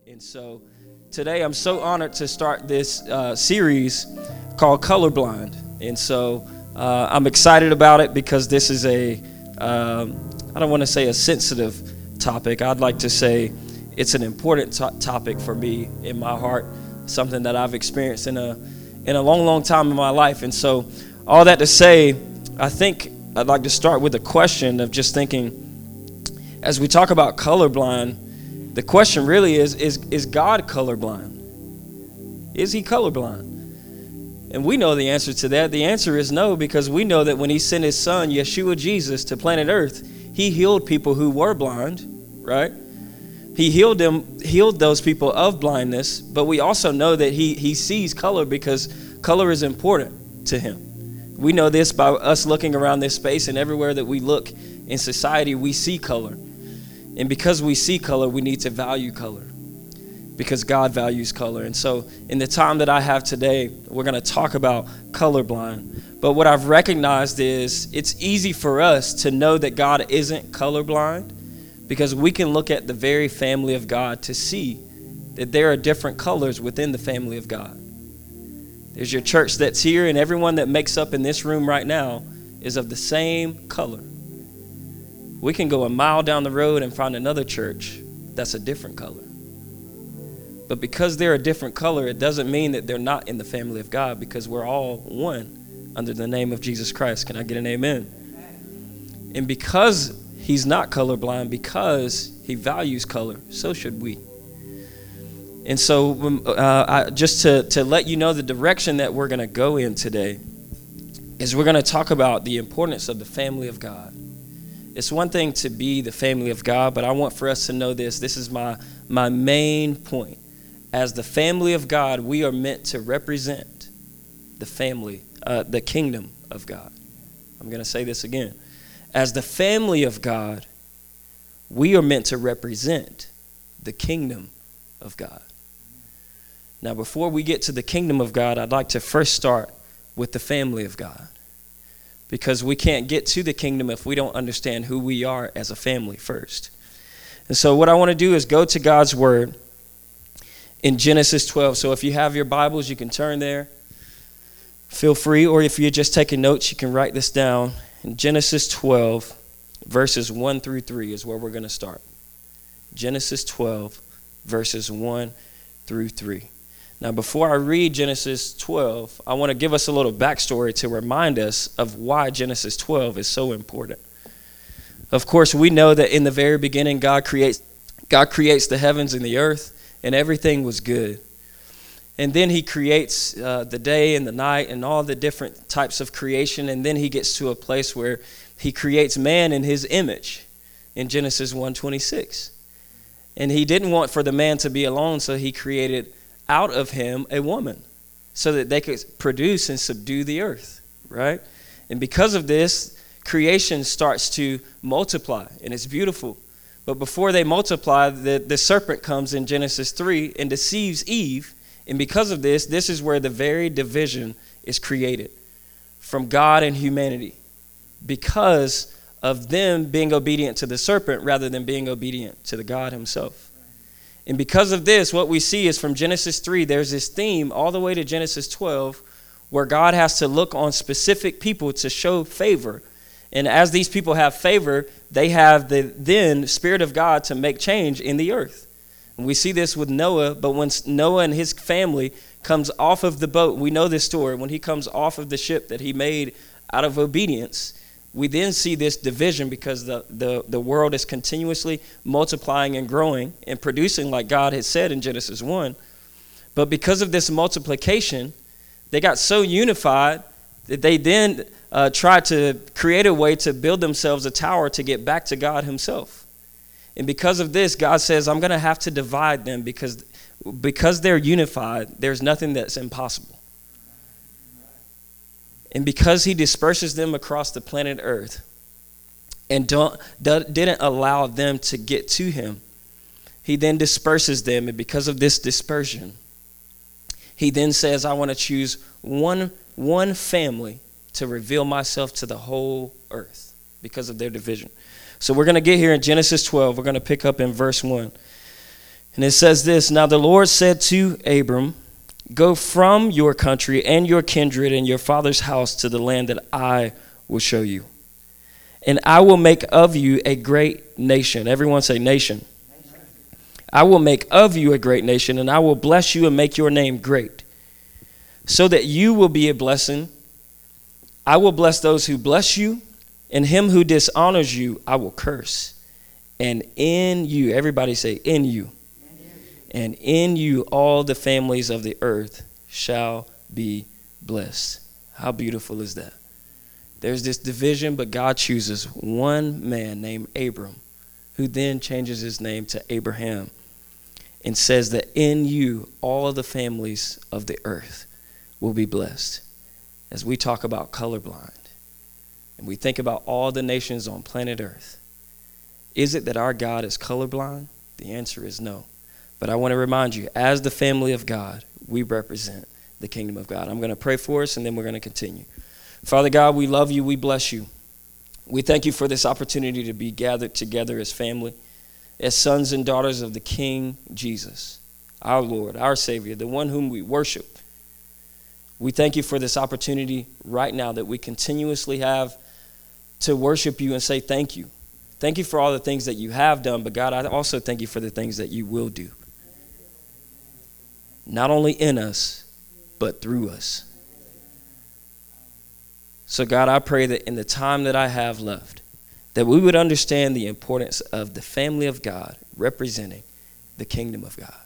And so today I'm so honored to start this series called Colorblind. And so I'm excited about it because this is I don't want to say a sensitive topic. I'd like to say it's an important topic for me in my heart, something that I've experienced in a long time in my life. And so all that to say, I think I'd like to start with a question of just thinking, as we talk about colorblind, the question really is God colorblind? Is he colorblind? And we know the answer to that. The answer is no, because we know that when he sent his son, Yeshua Jesus, to planet Earth, he healed people who were blind, right? He healed those people of blindness, but we also know that he sees color because color is important to him. We know this by us looking around this space, and everywhere that we look in society, we see color. And because we see color, we need to value color because God values color. And so in the time that I have today, we're going to talk about colorblind. But what I've recognized is it's easy for us to know that God isn't colorblind because we can look at the very family of God to see that there are different colors within the family of God. There's your church that's here, and everyone that makes up in this room right now is of the same color. We can go a mile down the road and find another church that's a different color. But because they're a different color, it doesn't mean that they're not in the family of God, because we're all one under the name of Jesus Christ. Can I get an amen? And because he's not colorblind, because he values color, so should we. And so just to let you know the direction that we're going to go in today is we're going to talk about the importance of the family of God. It's one thing to be the family of God, but I want for us to know this. This is my main point. As the family of God, we are meant to represent the family, the kingdom of God. I'm going to say this again. As the family of God, we are meant to represent the kingdom of God. Now, before we get to the kingdom of God, I'd like to first start with the family of God. Because we can't get to the kingdom if we don't understand who we are as a family first. And so what I want to do is go to God's word in Genesis 12. So if you have your Bibles, you can turn there. Feel free, or if you're just taking notes, you can write this down. In Genesis 12, verses 1 through 3 is where we're going to start. Genesis 12, verses 1 through 3. Now, before I read Genesis 12, I want to give us a little backstory to remind us of why Genesis 12 is so important. Of course, we know that in the very beginning, God creates the heavens and the earth, and everything was good. And then he creates the day and the night and all the different types of creation, and then he gets to a place where he creates man in his image in Genesis 1:26. And he didn't want for the man to be alone, so he created out of him a woman so that they could produce and subdue the earth, right? And because of this, creation starts to multiply, and it's beautiful. But before they multiply, the serpent comes in Genesis 3 and deceives Eve. And because of this, this is where the very division is created from God and humanity, because of them being obedient to the serpent rather than being obedient to the God himself. And because of this, what we see is from Genesis 3, there's this theme all the way to Genesis 12 where God has to look on specific people to show favor. And as these people have favor, they have the then Spirit of God to make change in the earth. And we see this with Noah, but when Noah and his family comes off of the boat, we know this story, when he comes off of the ship that he made out of obedience, we then see this division because the world is continuously multiplying and growing and producing like God had said in Genesis 1. But because of this multiplication, they got so unified that they then tried to create a way to build themselves a tower to get back to God himself. And because of this, God says, I'm going to have to divide them because they're unified, there's nothing that's impossible. And because he disperses them across the planet Earth and didn't allow them to get to him, he then disperses them. And because of this dispersion, he then says, I want to choose one family to reveal myself to the whole earth because of their division. So we're going to get here in Genesis 12. We're going to pick up in verse 1. And it says this, "Now the Lord said to Abram, go from your country and your kindred and your father's house to the land that I will show you. And I will make of you a great nation." Everyone say nation. "I will make of you a great nation, and I will bless you and make your name great, so that you will be a blessing. I will bless those who bless you, and him who dishonors you I will curse. And in you," everybody say in you, "and in you all the families of the earth shall be blessed." How beautiful is that? There's this division, but God chooses one man named Abram, who then changes his name to Abraham and says that in you all of the families of the earth will be blessed. As we talk about colorblind and we think about all the nations on planet earth, is it that our God is colorblind? The answer is no. But I want to remind you, as the family of God, we represent the kingdom of God. I'm going to pray for us, and then we're going to continue. Father God, we love you. We bless you. We thank you for this opportunity to be gathered together as family, as sons and daughters of the King Jesus, our Lord, our Savior, the one whom we worship. We thank you for this opportunity right now that we continuously have to worship you and say thank you. Thank you for all the things that you have done, but God, I also thank you for the things that you will do. Not only in us, but through us. So God, I pray that in the time that I have left, that we would understand the importance of the family of God representing the kingdom of God.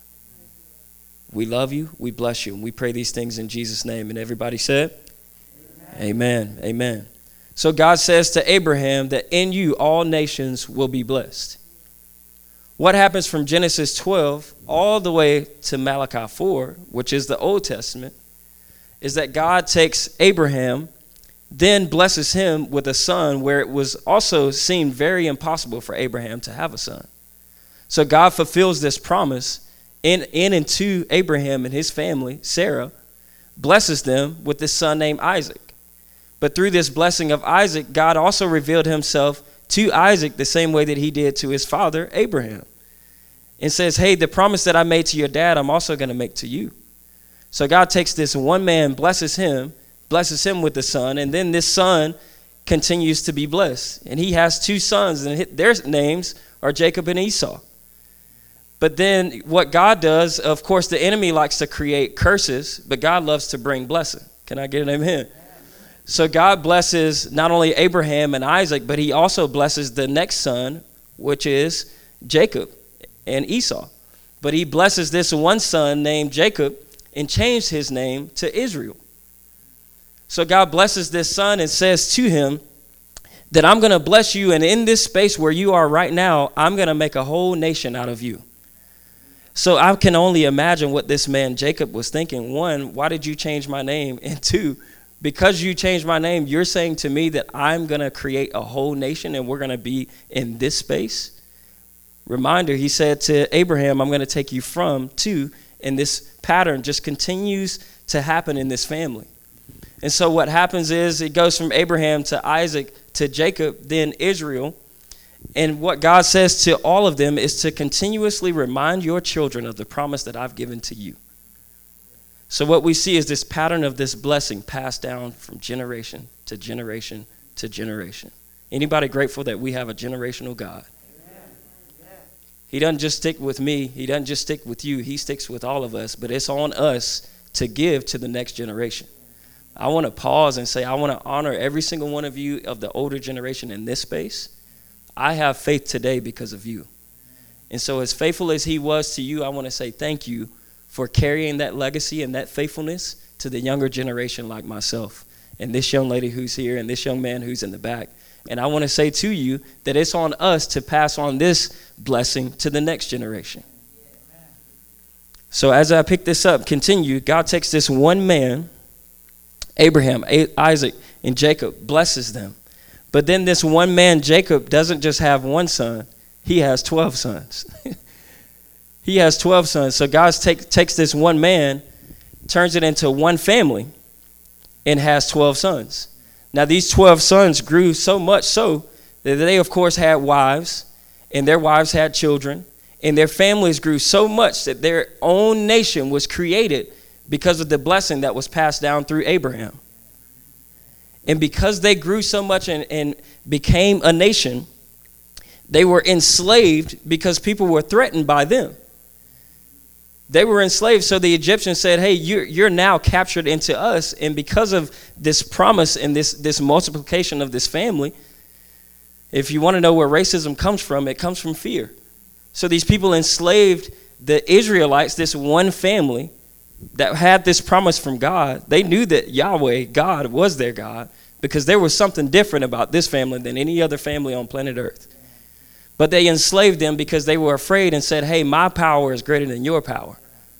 We love you, we bless you, and we pray these things in Jesus' name. And everybody said, amen, amen. Amen. So God says to Abraham that in you all nations will be blessed. What happens from Genesis 12 all the way to Malachi 4, which is the Old Testament, is that God takes Abraham, then blesses him with a son where it was also seemed very impossible for Abraham to have a son. So God fulfills this promise in and to Abraham and his family. Sarah blesses them with this son named Isaac. But through this blessing of Isaac, God also revealed himself to Isaac the same way that he did to his father, Abraham. And says, hey, the promise that I made to your dad, I'm also going to make to you. So God takes this one man, blesses him with the son, and then this son continues to be blessed. And he has two sons, and their names are Jacob and Esau. But then what God does, of course, the enemy likes to create curses, but God loves to bring blessing. Can I get an amen? So God blesses not only Abraham and Isaac, but he also blesses the next son, which is Jacob and Esau. But he blesses this one son named Jacob and changed his name to Israel. So God blesses this son and says to him that I'm going to bless you, and in this space where you are right now, I'm going to make a whole nation out of you. So I can only imagine what this man Jacob was thinking. One, why did you change my name? And two, because you changed my name, you're saying to me that I'm going to create a whole nation and we're going to be in this space? Reminder, he said to Abraham, I'm going to take you from to, and this pattern just continues to happen in this family. And so what happens is it goes from Abraham to Isaac to Jacob, then Israel. And what God says to all of them is to continuously remind your children of the promise that I've given to you. So what we see is this pattern of this blessing passed down from generation to generation to generation. Anybody grateful that we have a generational God? He doesn't just stick with me. He doesn't just stick with you. He sticks with all of us, but it's on us to give to the next generation. I want to pause and say, I want to honor every single one of you of the older generation in this space. I have faith today because of you. And so as faithful as he was to you, I want to say thank you for carrying that legacy and that faithfulness to the younger generation like myself and this young lady who's here and this young man who's in the back. And I want to say to you that it's on us to pass on this blessing to the next generation. So as I pick this up, continue, God takes this one man, Abraham, Isaac, and Jacob, blesses them. But then this one man, Jacob, doesn't just have one son. He has 12 sons. He has 12 sons. So God takes this one man, turns it into one family, and has 12 sons. Now, these 12 sons grew so much so that they, of course, had wives, and their wives had children, And their families grew so much that their own nation was created because of the blessing that was passed down through Abraham. And because they grew so much and became a nation, they were enslaved because people were threatened by them. They were enslaved, so the Egyptians said, hey, you're now captured into us, and because of this promise and this multiplication of this family, if you want to know where racism comes from, it comes from fear. So these people enslaved the Israelites, this one family that had this promise from God. They knew that Yahweh, God, was their God, because there was something different about this family than any other family on planet Earth. But they enslaved them because they were afraid and said, hey, my power is greater than your power.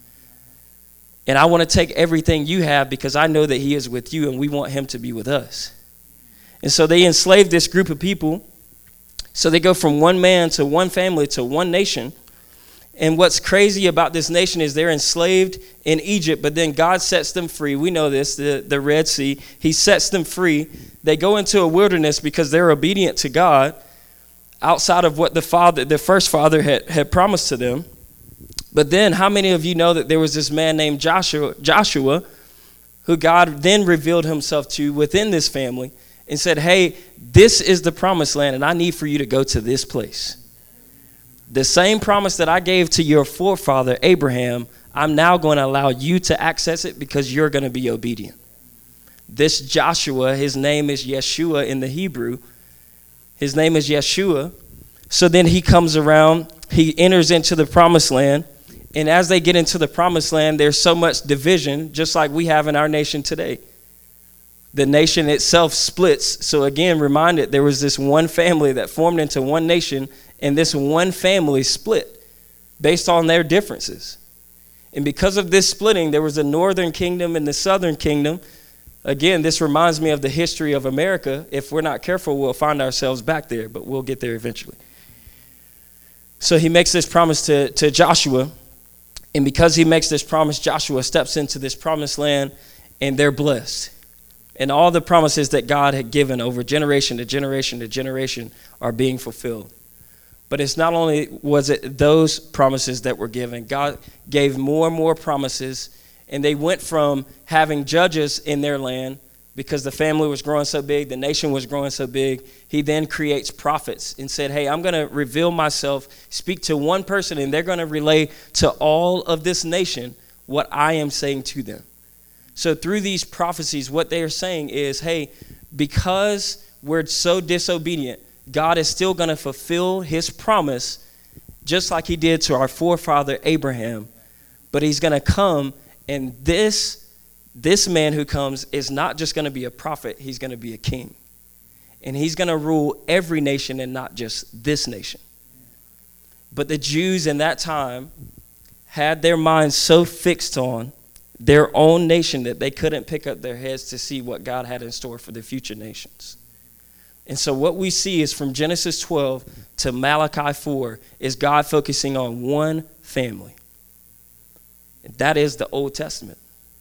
And I want to take everything you have because I know that he is with you and we want him to be with us. And so they enslaved this group of people. So they go from one man to one family to one nation. And what's crazy about this nation is they're enslaved in Egypt, but then God sets them free. We know this, the Red Sea. He sets them free. They go into a wilderness because they're obedient to God, outside of what the first father had promised to them. But then how many of you know that there was this man named Joshua, who God then revealed himself to within this family and said, hey, this is the promised land, and I need for you to go to this place. The same promise that I gave to your forefather, Abraham, I'm now going to allow you to access it because you're going to be obedient. This Joshua, his name is Yeshua in the Hebrew. His name is Yeshua. So then he comes around, he enters into the promised land. And as they get into the promised land, there's so much division, just like we have in our nation today. The nation itself splits. So again, reminded, there was this one family that formed into one nation, and this one family split based on their differences. And because of this splitting, there was a northern kingdom and the southern kingdom. Again, this reminds me of the history of America. If we're not careful, we'll find ourselves back there, but we'll get there eventually. So he makes this promise to Joshua. And because he makes this promise, Joshua steps into this promised land, and they're blessed. And all the promises that God had given over generation to generation to generation are being fulfilled. But it's not only was it those promises that were given. God gave more and more promises, and they went from having judges in their land because the family was growing so big, the nation was growing so big. He then creates prophets and said, hey, I'm going to reveal myself, speak to one person, and they're going to relay to all of this nation what I am saying to them. So through these prophecies, what they are saying is, hey, because we're so disobedient, God is still going to fulfill his promise just like he did to our forefather Abraham. But he's going to come, and this man who comes is not just going to be a prophet, he's going to be a king. And he's going to rule every nation and not just this nation. But the Jews in that time had their minds so fixed on their own nation that they couldn't pick up their heads to see what God had in store for the future nations. And so what we see is from Genesis 12 to Malachi 4 is God focusing on one family. And that is the Old Testament.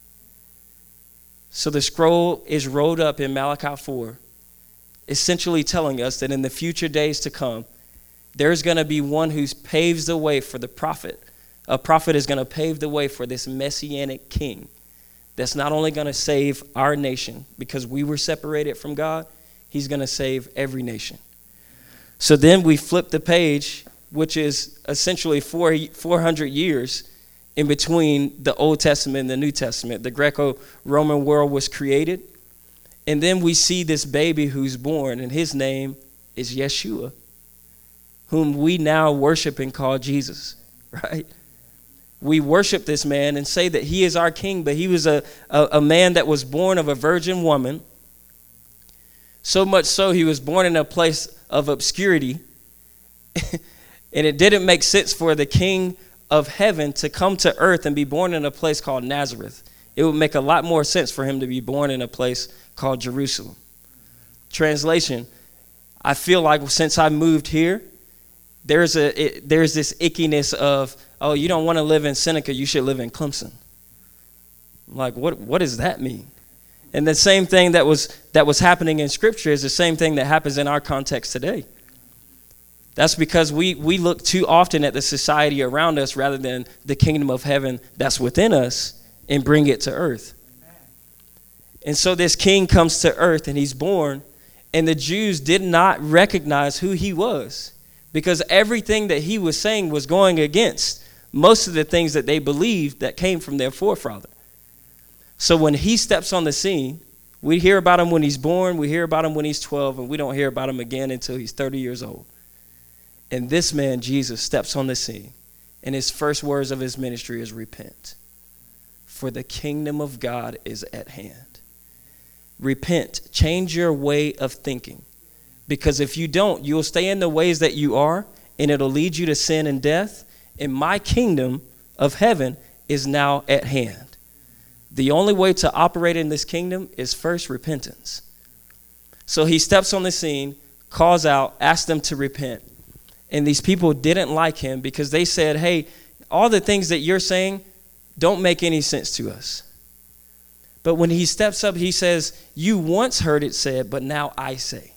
So the scroll is rolled up in Malachi 4, essentially telling us that in the future days to come, there's going to be one who paves the way for the prophet. A prophet is going to pave the way for this messianic king that's not only going to save our nation because we were separated from God, he's going to save every nation. So then we flip the page, which is essentially 400 years in between the Old Testament and the New Testament. The Greco-Roman world was created. And then we see this baby who's born, and his name is Yeshua, whom we now worship and call Jesus, right? We worship this man and say that he is our king, but he was a man that was born of a virgin woman. So much so, he was born in a place of obscurity. And it didn't make sense for the king of heaven to come to earth and be born in a place called Nazareth. It would make a lot more sense for him to be born in a place called Jerusalem. Translation, I feel like since I moved here, there's this ickiness of, oh, you don't want to live in Seneca, you should live in Clemson. I'm like, what does that mean? And the same thing that was happening in Scripture is the same thing that happens in our context today. That's because we look too often at the society around us rather than the kingdom of heaven that's within us and bring it to earth. And so this king comes to earth and he's born, and the Jews did not recognize who he was because everything that he was saying was going against most of the things that they believed that came from their forefather. So when he steps on the scene, we hear about him when he's born, we hear about him when he's 12, and we don't hear about him again until he's 30 years old. And this man, Jesus, steps on the scene, and his first words of his ministry is repent, for the kingdom of God is at hand. Repent, change your way of thinking, because if you don't, you'll stay in the ways that you are, and it'll lead you to sin and death, and my kingdom of heaven is now at hand. The only way to operate in this kingdom is first repentance. So he steps on the scene, calls out, asks them to repent. And these people didn't like him because they said, hey, all the things that you're saying don't make any sense to us. But when he steps up, he says, you once heard it said, but now I say.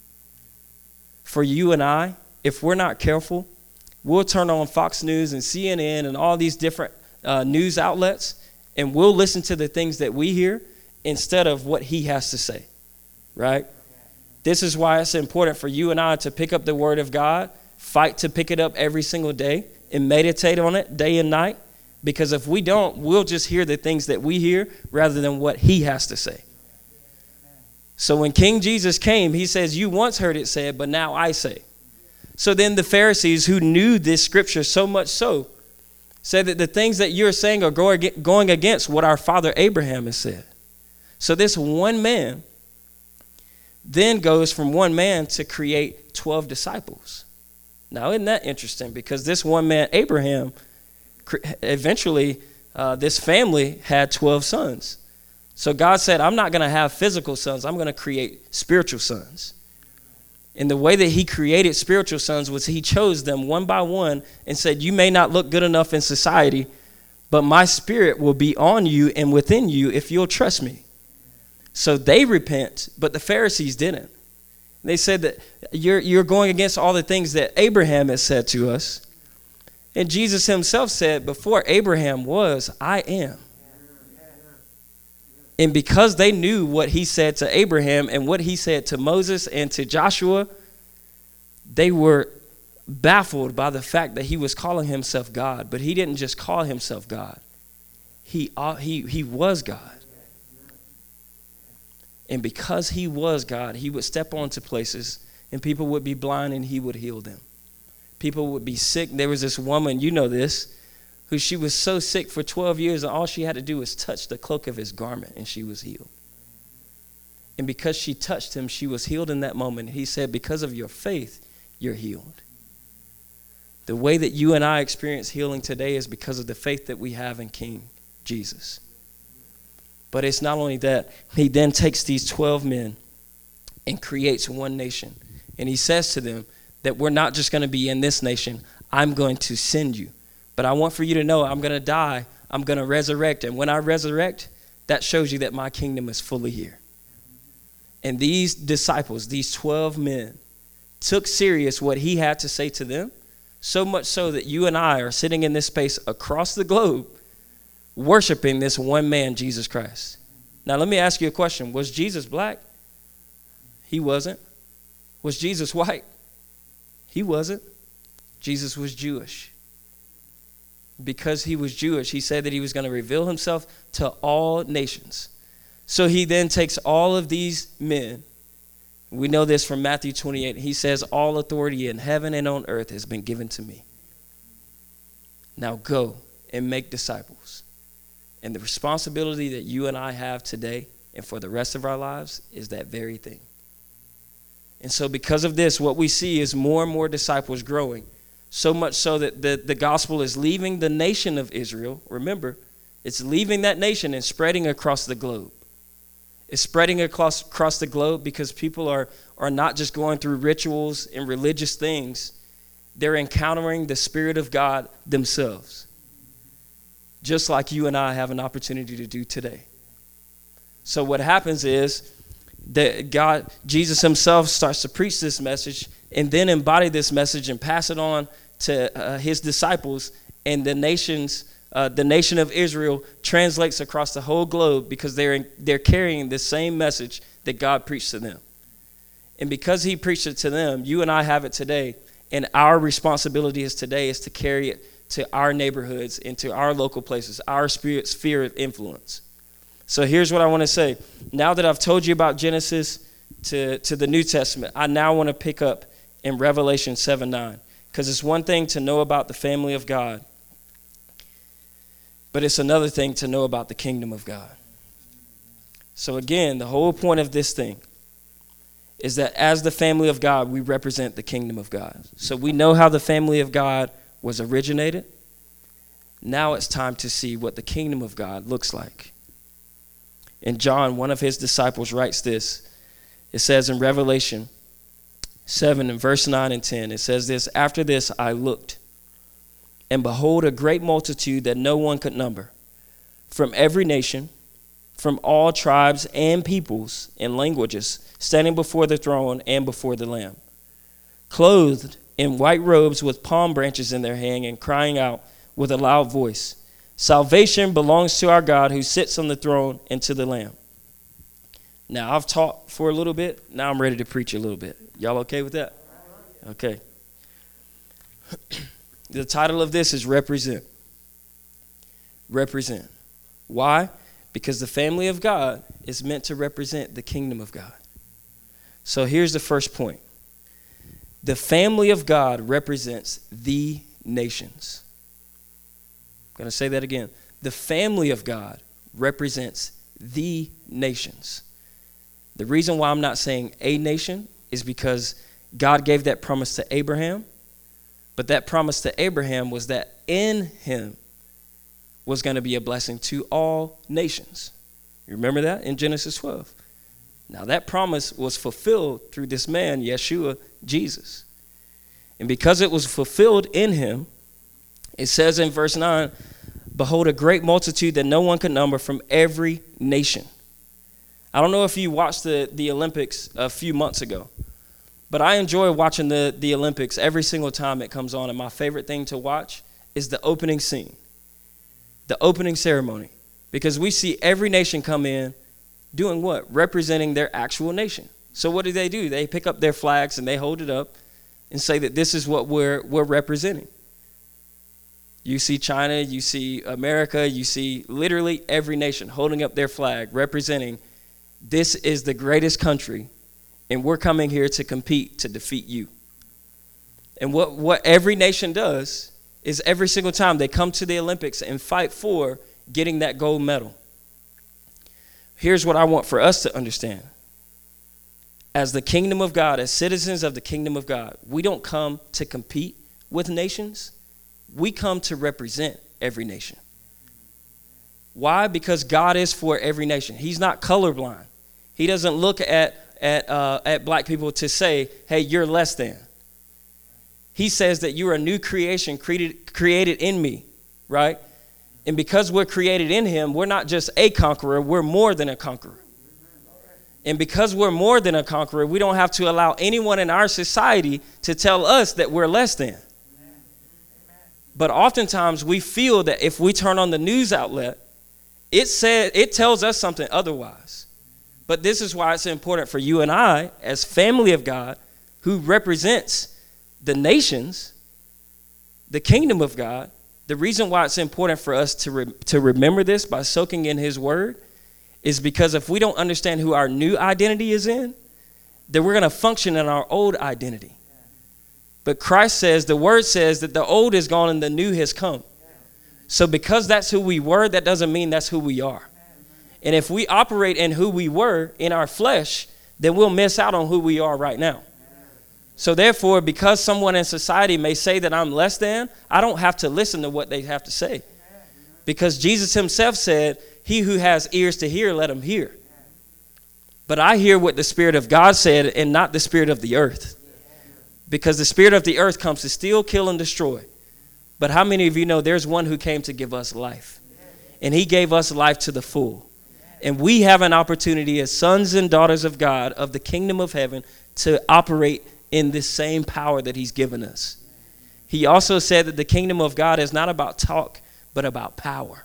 For you and I, if we're not careful, we'll turn on Fox News and CNN and all these different news outlets, and we'll listen to the things that we hear instead of what he has to say, right? This is why it's important for you and I to pick up the word of God, fight to pick it up every single day, and meditate on it day and night. Because if we don't, we'll just hear the things that we hear rather than what he has to say. So when King Jesus came, he says, you once heard it said, but now I say. So then the Pharisees, who knew this scripture so much so, said that the things that you're saying are going against what our father Abraham has said. So this one man then goes from one man to create 12 disciples. Now, isn't that interesting? Because this one man, Abraham, eventually this family had 12 sons. So God said, I'm not going to have physical sons. I'm going to create spiritual sons. And the way that he created spiritual sons was he chose them one by one and said, you may not look good enough in society, but my spirit will be on you and within you if you'll trust me. So they repent, but the Pharisees didn't. They said that you're going against all the things that Abraham has said to us. And Jesus himself said, before Abraham was, I am. And because they knew what he said to Abraham and what he said to Moses and to Joshua, they were baffled by the fact that he was calling himself God. But he didn't just call himself God. He was God. And because he was God, he would step onto places and people would be blind and he would heal them. People would be sick. There was this woman, you know this, who she was so sick for 12 years and all she had to do was touch the cloak of his garment and she was healed. And because she touched him, she was healed in that moment. He said, because of your faith, you're healed. The way that you and I experience healing today is because of the faith that we have in King Jesus. But it's not only that. He then takes these 12 men and creates one nation. And he says to them that we're not just going to be in this nation. I'm going to send you. But I want for you to know I'm going to die. I'm going to resurrect. And when I resurrect, that shows you that my kingdom is fully here. And these disciples, these 12 men, took serious what he had to say to them, so much so that you and I are sitting in this space across the globe worshiping this one man, Jesus Christ. Now, let me ask you a question. Was Jesus black? He wasn't. Was Jesus white? He wasn't. Jesus was Jewish. Because he was Jewish, he said that he was going to reveal himself to all nations. So he then takes all of these men. We know this from Matthew 28. He says, all authority in heaven and on earth has been given to me. Now go and make disciples. And the responsibility that you and I have today and for the rest of our lives is that very thing. And so because of this, what we see is more and more disciples growing, so much so that the gospel is leaving the nation of Israel. Remember, it's leaving that nation and spreading across the globe. It's spreading across the globe because people are not just going through rituals and religious things. They're encountering the Spirit of God themselves, just like you and I have an opportunity to do today. So what happens is that Jesus himself starts to preach this message, and then embody this message and pass it on to his disciples, and the nation of Israel translates across the whole globe because they're carrying the same message that God preached to them. And because he preached it to them, you and I have it today, and our responsibility today is to carry it to our neighborhoods and to our local places, our sphere of influence. So here's what I want to say. Now that I've told you about Genesis to the New Testament, I now want to pick up in Revelation 7:9, because it's one thing to know about the family of God, but it's another thing to know about the kingdom of God. So again, the whole point of this thing is that as the family of God, we represent the kingdom of God. So we know how the family of God was originated. Now it's time to see what the kingdom of God looks like. And John, one of his disciples, writes this. It says in Revelation 7 and verse 9 and 10, it says this: "After this I looked, and behold, a great multitude that no one could number, from every nation, from all tribes and peoples and languages, standing before the throne and before the Lamb, clothed in white robes with palm branches in their hand, and crying out with a loud voice, 'Salvation belongs to our God who sits on the throne and to the Lamb.'" Now, I've taught for a little bit. Now I'm ready to preach a little bit. Y'all okay with that? Okay. The title of this is Represent. Represent. Why? Because the family of God is meant to represent the kingdom of God. So here's the first point. The family of God represents the nations. I'm going to say that again. The family of God represents the nations. The reason why I'm not saying a nation is because God gave that promise to Abraham, but that promise to Abraham was that in him was going to be a blessing to all nations. You remember that in Genesis 12? Now that promise was fulfilled through this man, Yeshua, Jesus. And because it was fulfilled in him, it says in verse 9, "Behold, a great multitude that no one could number from every nation." I don't know if you watched the Olympics a few months ago, but I enjoy watching the Olympics every single time it comes on. And my favorite thing to watch is the opening scene, the opening ceremony, because we see every nation come in doing what? Representing their actual nation. So what do? They pick up their flags and they hold it up and say that this is what we're representing. You see China, you see America, you see literally every nation holding up their flag, representing this is the greatest country, and we're coming here to compete to defeat you. And what every nation does is every single time they come to the Olympics and fight for getting that gold medal. Here's what I want for us to understand. As the kingdom of God, as citizens of the kingdom of God, we don't come to compete with nations. We come to represent every nation. Why? Because God is for every nation. He's not colorblind. He doesn't look at black people to say, hey, you're less than. He says that you're a new creation created in me, right? And because we're created in him, we're not just a conqueror, we're more than a conqueror. And because we're more than a conqueror, we don't have to allow anyone in our society to tell us that we're less than. But oftentimes we feel that if we turn on the news outlet, it tells us something otherwise. But this is why it's important for you and I, as family of God, who represents the nations, the kingdom of God. The reason why it's important for us to remember this by soaking in his word is because if we don't understand who our new identity is in, then we're going to function in our old identity. But Christ says, the word says that the old is gone and the new has come. So because that's who we were, that doesn't mean that's who we are. And if we operate in who we were in our flesh, then we'll miss out on who we are right now. So therefore, because someone in society may say that I'm less than, I don't have to listen to what they have to say. Because Jesus himself said, he who has ears to hear, let him hear. But I hear what the Spirit of God said and not the spirit of the earth. Because the spirit of the earth comes to steal, kill, and destroy. But how many of you know there's one who came to give us life? And he gave us life to the full. And we have an opportunity as sons and daughters of God, of the kingdom of heaven, to operate in this same power that he's given us. He also said that the kingdom of God is not about talk, but about power.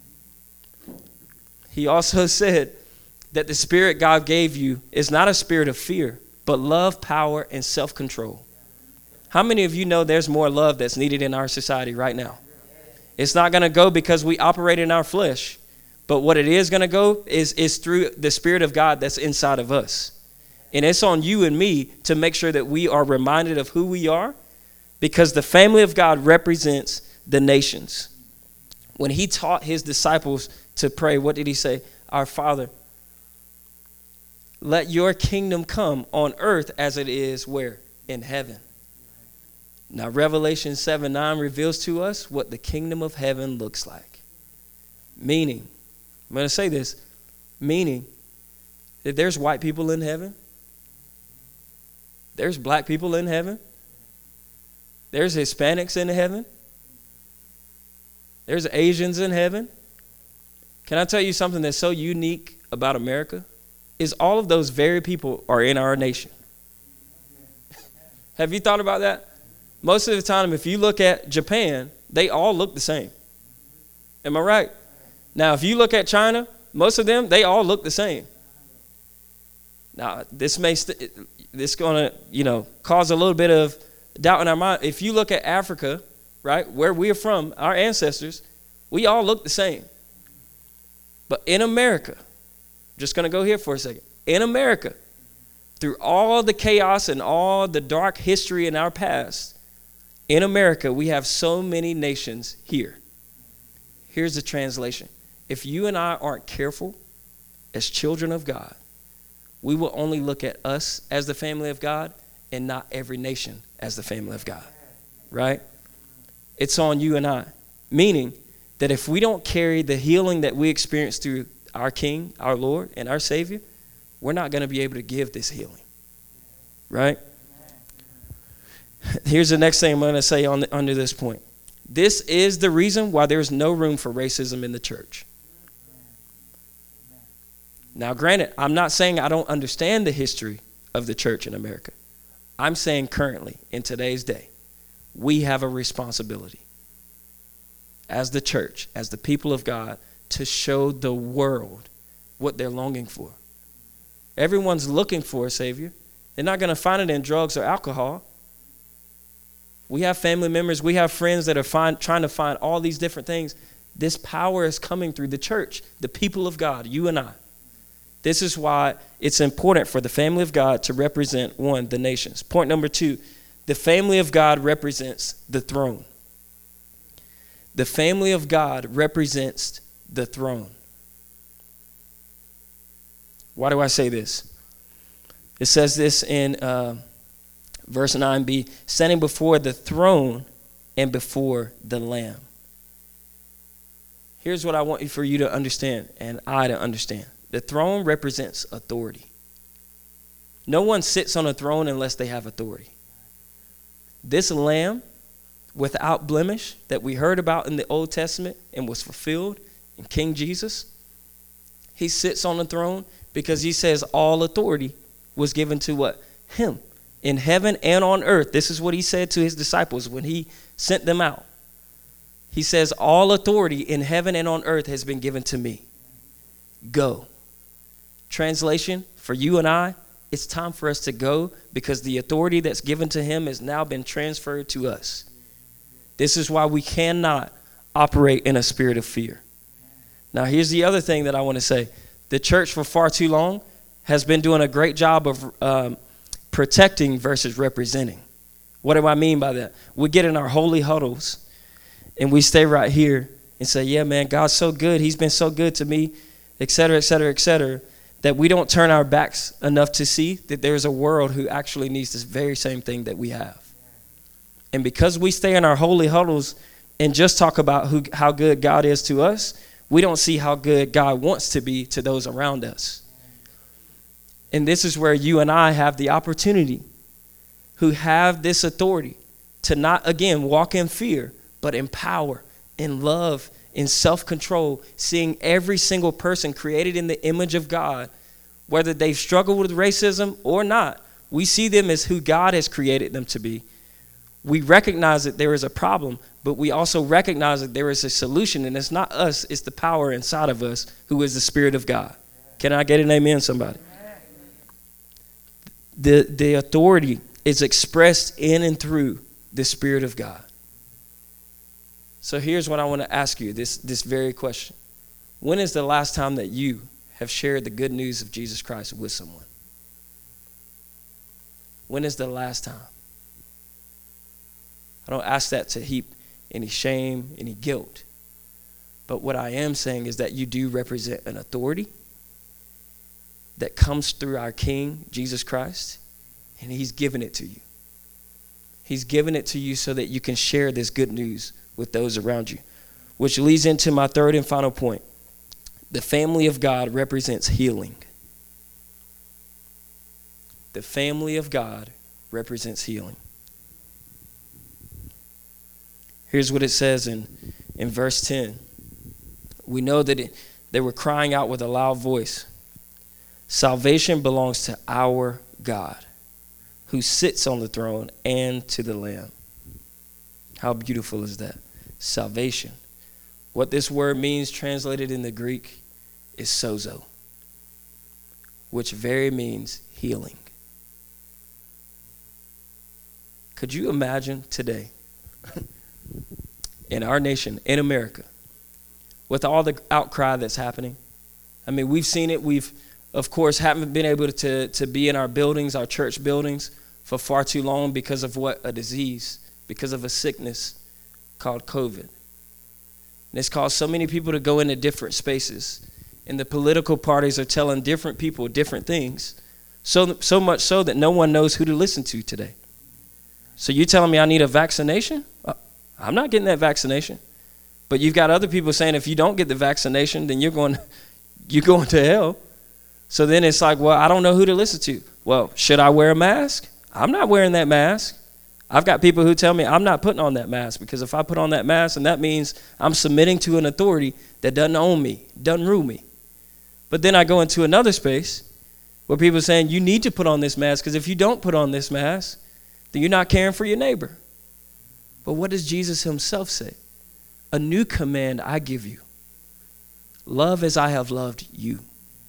He also said that the spirit God gave you is not a spirit of fear, but love, power, and self-control. How many of you know there's more love that's needed in our society right now? It's not going to go because we operate in our flesh, but what it is going to go is through the Spirit of God that's inside of us. And it's on you and me to make sure that we are reminded of who we are, because the family of God represents the nations. When he taught his disciples to pray, what did he say? Our Father, let your kingdom come on earth as it is where? In heaven. Now, Revelation 7:9 reveals to us what the kingdom of heaven looks like. Meaning, I'm going to say this, meaning that there's white people in heaven. There's black people in heaven. There's Hispanics in heaven. There's Asians in heaven. Can I tell you something that's so unique about America? Is all of those very people are in our nation. Have you thought about that? Most of the time, if you look at Japan, they all look the same. Am I right? Now, if you look at China, most of them, they all look the same. Now, this going to, cause a little bit of doubt in our mind. If you look at Africa, right, where we're from, our ancestors, we all look the same. But in America, just going to go here for a second. In America, through all the chaos and all the dark history in our past, in America, we have so many nations here. Here's the translation. If you and I aren't careful as children of God, we will only look at us as the family of God and not every nation as the family of God, right? It's on you and I, meaning that if we don't carry the healing that we experience through our King, our Lord, and our Savior, we're not going to be able to give this healing, right? Here's the next thing I'm going to say under this point. This is the reason why there's no room for racism in the church. Now, granted, I'm not saying I don't understand the history of the church in America. I'm saying currently, in today's day, we have a responsibility as the church, as the people of God, to show the world what they're longing for. Everyone's looking for a Savior. They're not going to find it in drugs or alcohol. We have family members, we have friends that are trying to find all these different things. This power is coming through the church, the people of God, you and I. This is why it's important for the family of God to represent, one, the nations. Point number 2, the family of God represents the throne. The family of God represents the throne. Why do I say this? It says this in verse 9b, standing before the throne and before the Lamb. Here's what I want for you to understand and I to understand. The throne represents authority. No one sits on a throne unless they have authority. This Lamb without blemish that we heard about in the Old Testament and was fulfilled in King Jesus, he sits on the throne because he says all authority was given to what? Him. In heaven and on earth. This is what he said to his disciples when he sent them out. He says, all authority in heaven and on earth has been given to me. Go. Translation, for you and I, it's time for us to go because the authority that's given to him has now been transferred to us. This is why we cannot operate in a spirit of fear. Now, here's the other thing that I want to say. The church for far too long has been doing a great job of protecting versus representing. What do I mean by that? We get in our holy huddles and we stay right here and say, yeah, man, God's so good. He's been so good to me, et cetera, et cetera, et cetera, that we don't turn our backs enough to see that there's a world who actually needs this very same thing that we have. And because we stay in our holy huddles and just talk about how good God is to us, we don't see how good God wants to be to those around us. And this is where you and I have the opportunity, who have this authority, to not, again, walk in fear, but in power, in love, in self-control, seeing every single person created in the image of God, whether they've struggled with racism or not, We see them as who God has created them to be. We recognize that there is a problem, but we also recognize that there is a solution, and it's not us, it's the power inside of us who is the Spirit of God. Can I get an amen, somebody? The authority is expressed in and through the Spirit of God. So here's what I want to ask you, this very question. When is the last time that you have shared the good news of Jesus Christ with someone? When is the last time? I don't ask that to heap any shame, any guilt. But what I am saying is that you do represent an authority that comes through our King, Jesus Christ, and he's given it to you. He's given it to you so that you can share this good news with those around you, which leads into my third and final point. The family of God represents healing. The family of God represents healing. Here's what it says in verse 10. We know that they were crying out with a loud voice. Salvation belongs to our God, who sits on the throne, and to the Lamb. How beautiful is that? Salvation. What this word means translated in the Greek is sozo, which very means healing. Could you imagine today, in our nation, in America, with all the outcry that's happening? I mean, we've seen it. We've, of course, haven't been able to be in our buildings, our church buildings, for far too long because of what? A disease, because of a sickness called COVID. And it's caused so many people to go into different spaces. And the political parties are telling different people different things, so much so that no one knows who to listen to today. So you're telling me I need a vaccination? I'm not getting that vaccination. But you've got other people saying if you don't get the vaccination, then you're going to hell. So then it's like, well, I don't know who to listen to. Well, should I wear a mask? I'm not wearing that mask. I've got people who tell me I'm not putting on that mask, because if I put on that mask, and that means I'm submitting to an authority that doesn't own me, doesn't rule me. But then I go into another space where people are saying you need to put on this mask, because if you don't put on this mask, then you're not caring for your neighbor. But what does Jesus himself say? A new command I give you. Love as I have loved you.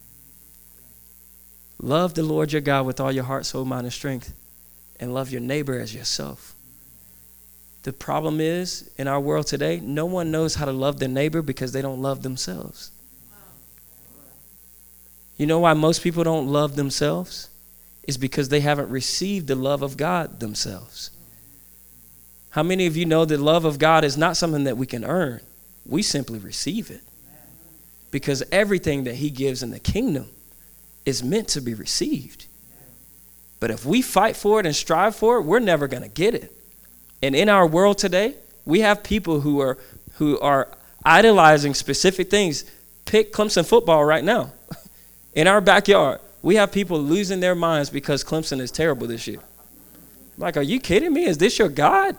Love the Lord your God with all your heart, soul, mind, and strength, and love your neighbor as yourself. The problem is, in our world today, no one knows how to love their neighbor because they don't love themselves. You know why most people don't love themselves? It's because they haven't received the love of God themselves. How many of you know the love of God is not something that we can earn? We simply receive it. Because everything that he gives in the kingdom is meant to be received. But if we fight for it and strive for it, we're never going to get it. And in our world today, we have people who are idolizing specific things. Pick Clemson football right now. In our backyard, we have people losing their minds because Clemson is terrible this year. Like, are you kidding me? Is this your God?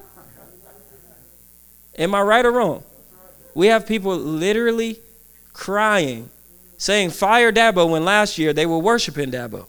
Am I right or wrong? We have people literally crying, saying, fire Dabo, when last year they were worshiping Dabo.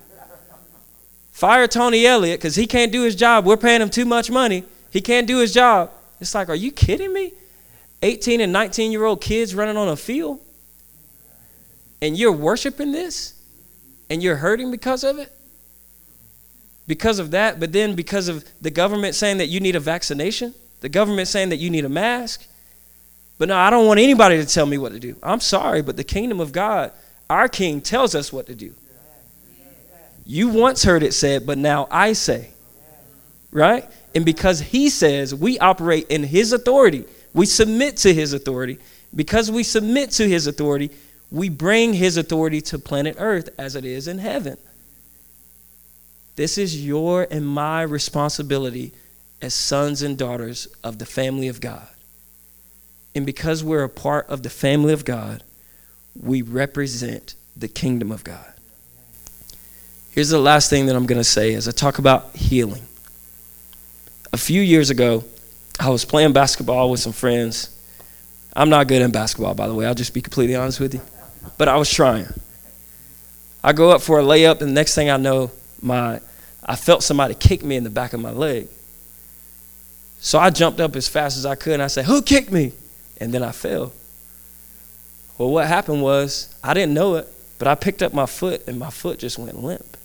Fire Tony Elliott, because he can't do his job. We're paying him too much money. He can't do his job. It's like, are you kidding me? 18 and 19-year-old kids running on a field, and you're worshiping this, and you're hurting because of it? Because of that, but then because of the government saying that you need a vaccination, the government saying that you need a mask. But no, I don't want anybody to tell me what to do. I'm sorry, but the kingdom of God, our King, tells us what to do. You once heard it said, but now I say. Right? And because he says, we operate in his authority. We submit to his authority. Because we submit to his authority, we bring his authority to planet Earth as it is in heaven. This is your and my responsibility as sons and daughters of the family of God. And because we're a part of the family of God, we represent the kingdom of God. Here's the last thing that I'm going to say as I talk about healing. A few years ago, I was playing basketball with some friends. I'm not good in basketball, by the way. I'll just be completely honest with you. But I was trying. I go up for a layup, and the next thing I know, I felt somebody kick me in the back of my leg. So I jumped up as fast as I could, and I said, "Who kicked me?" And then I fell. Well, what happened was, I didn't know it, but I picked up my foot, and my foot just went limp.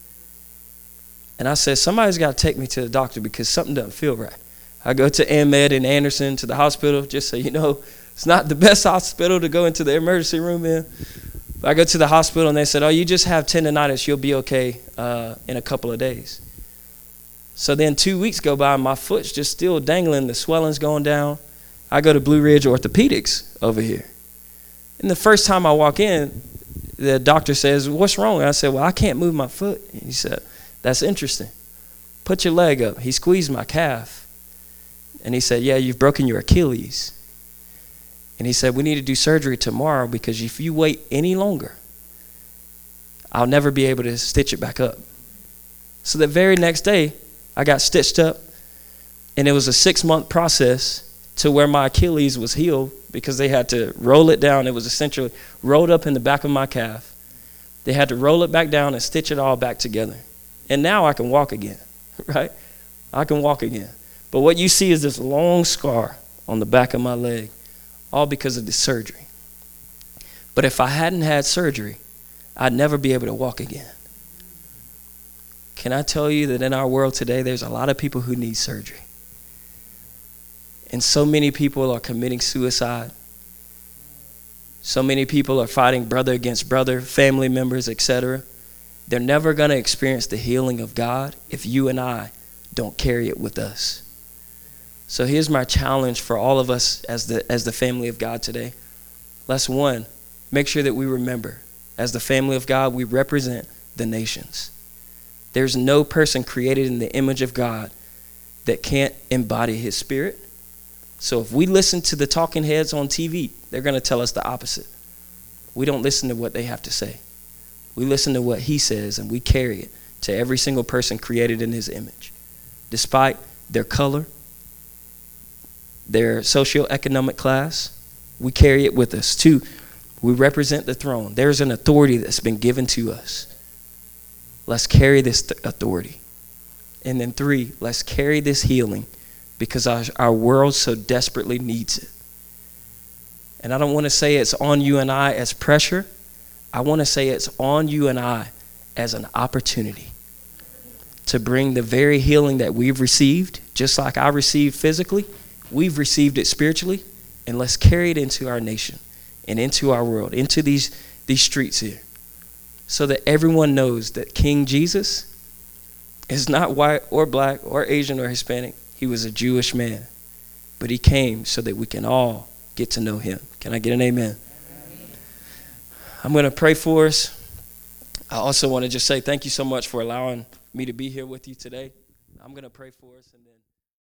And I said, somebody's got to take me to the doctor because something doesn't feel right. I go to AmMed in Anderson, to the hospital, just so you know, it's not the best hospital to go into the emergency room in. But I go to the hospital, and they said, "Oh, you just have tendonitis. You'll be okay in a couple of days." So then 2 weeks go by, and my foot's just still dangling. The swelling's going down. I go to Blue Ridge Orthopedics over here. And the first time I walk in, the doctor says, "What's wrong?" And I said, "Well, I can't move my foot." And he said, "That's interesting. Put your leg up." He squeezed my calf. And he said, "Yeah, you've broken your Achilles." And he said, "We need to do surgery tomorrow because if you wait any longer, I'll never be able to stitch it back up." So the very next day, I got stitched up. And it was a 6-month process to where my Achilles was healed because they had to roll it down. It was essentially rolled up in the back of my calf. They had to roll it back down and stitch it all back together. And now I can walk again, right? I can walk again. But what you see is this long scar on the back of my leg, all because of the surgery. But if I hadn't had surgery, I'd never be able to walk again. Can I tell you that in our world today, there's a lot of people who need surgery? And so many people are committing suicide. So many people are fighting brother against brother, family members, etc. They're never going to experience the healing of God if you and I don't carry it with us. So here's my challenge for all of us as the family of God today. Let's, one, make sure that we remember, as the family of God, we represent the nations. There's no person created in the image of God that can't embody his spirit. So if we listen to the talking heads on TV, they're going to tell us the opposite. We don't listen to what they have to say. We listen to what he says, and we carry it to every single person created in his image, despite their color, their socioeconomic class. We carry it with us. 2, we represent the throne. There's an authority that's been given to us. Let's carry this authority. And then 3, let's carry this healing because our world so desperately needs it. And I don't want to say it's on you and I as pressure. I want to say it's on you and I as an opportunity to bring the very healing that we've received, just like I received physically, we've received it spiritually, and let's carry it into our nation and into our world, into these streets here, so that everyone knows that King Jesus is not white or black or Asian or Hispanic. He was a Jewish man, but he came so that we can all get to know him. Can I get an amen? I'm going to pray for us. I also want to just say thank you so much for allowing me to be here with you today. I'm going to pray for us and then